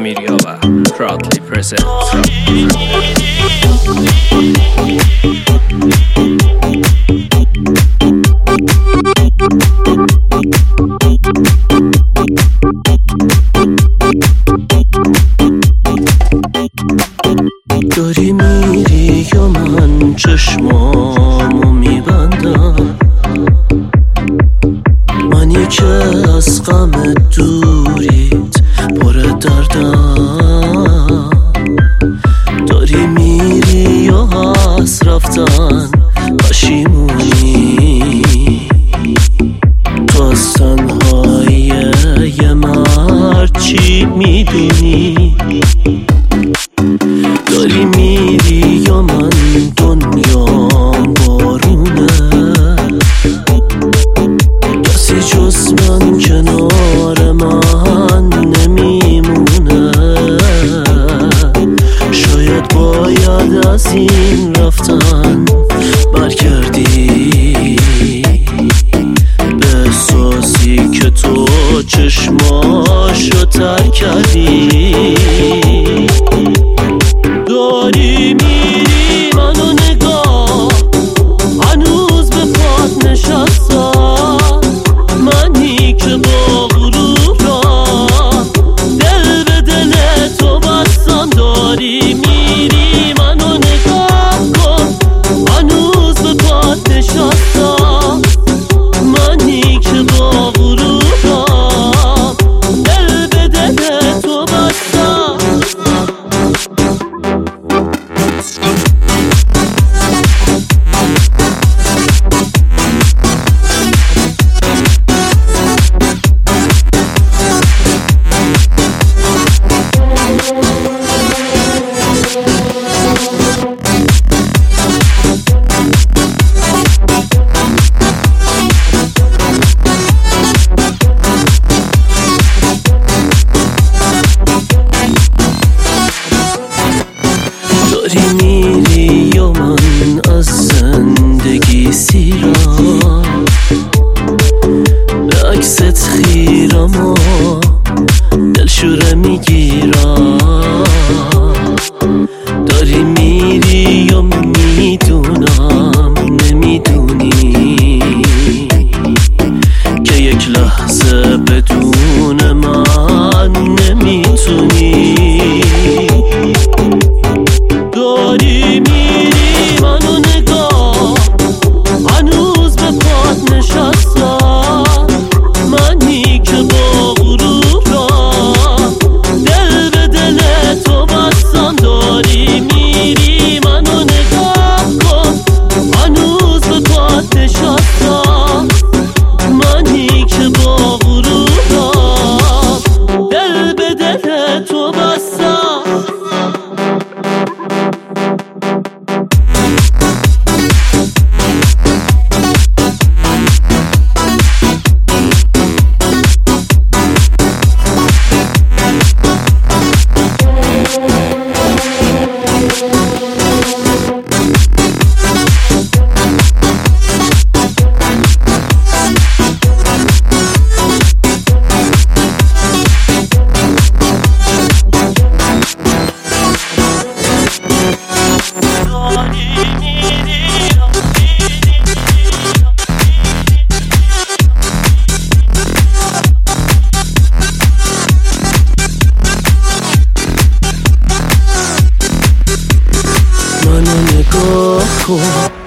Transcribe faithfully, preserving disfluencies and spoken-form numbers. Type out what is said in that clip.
Emiryova proudly presents. داری میری یا من چشمامو میبندم، منی که از غم دوریت پر دردم. داری میری یا از رفتن پشیمونی، تو از تنهایی یه مرد چی میدونی؟ داری میری یا من دنیام بارونه، کسی جز من کنار من نمیمونه. شاید باید از این رفتن برگردی، به احساسی که تو چشماشو تر کردی. داری میری منو نگاه، هنوز به پات نشستم، منی که با غرورم دل به دل تو بستم. داری میری منو نگاه کن، هنوز به پات نشستم، منی که با غرورم دل به دل تو بستم. داری میری یا من از زندگی سیرم، به عکست خیرم و دلشوره میگیرم. داری میری یا میدونم نمیدونی که یک لحظه بدون من نمیتونی. داری میری منو نگاه، هنوز به پات نشستم، منی که با غرورم دل به دل تو بستم. داری میری منو نگاه کن، هنوز به پات نشستم، منی که با غرورم دل به دل تو بستم. منو نگاه کن،